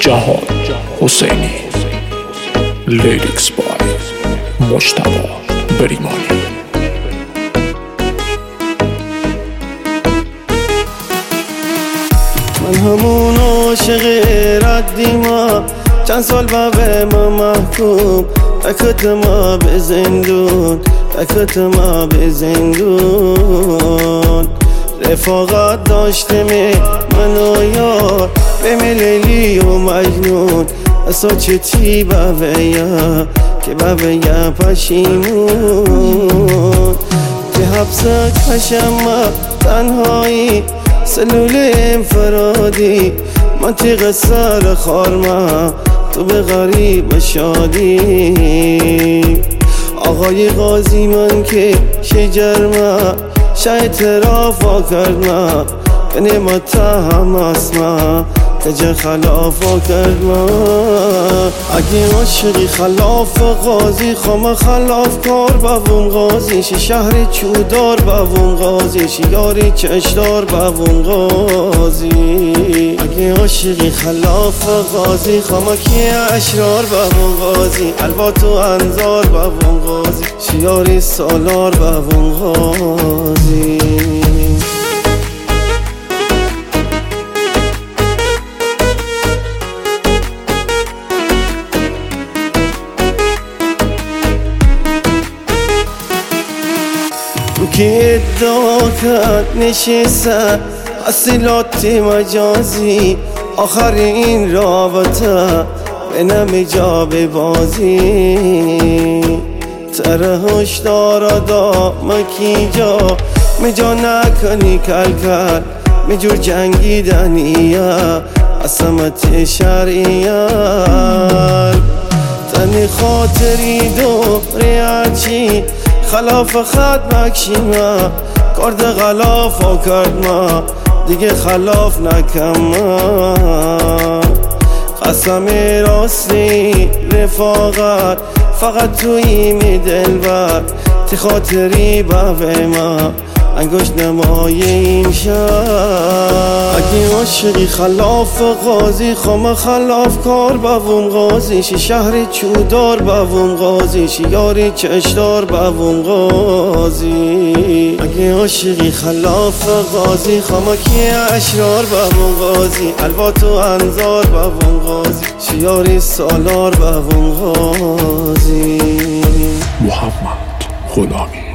جهاد حسینی، لیریکس بای مجتبی بریمانی. من همون عاشق ردیما، چند سال به ما محکوم، تکت ما به زندون، تکت ما به زندون. رفاقت داشته من و یار به لیلی و مجنون، اصلا چتی بویا که بویا پشیمون. که حبس کشم تنهایی، سلول انفرادی، منطقه سر خارما، تو به غریب شادی. آقای قاضی من که شجرما، شای اعتراف کرد به نعمت هم اسما، کجا خلاف کرد اگه عاشقی خلاف قاضی، خما خلاف کار بوم قاضی، شهر چودار بوم قاضی، یاری چشدار بوم قاضی. اگه عاشقی خلاف قاضی، خما کی اشرار بوم قاضی، البات و انظار بوم قاضی، یاری سالار بوم قاضی. که ادعا کرد نشستن حاصلات مجازی، آخرین رابطه به نمی جا به بازی. تره هشدارا دا مکی جا مجا نکنی کل کل، مجور جنگیدنیه عصمت شرعیه. تنی خاطری دوری هرچی خلاف خط مکشیما، کارد غلاف ها کرد ما دیگه خلاف نکم. قسم راستی رفاقت فقط توی می دلبر، تی خاطری به ما انگشت نمای این شهر. اگه عاشقی خلاف قاضی، خما خلاف کار بوم قاضی، شهر چودار بوم قاضی، یاری چشدار بوم قاضی. اگه عاشقی خلاف قاضی، خما کی اشرار بوم قاضی، البات و انظار بوم قاضی، یاری سالار بوم قاضی. محمد غلامی.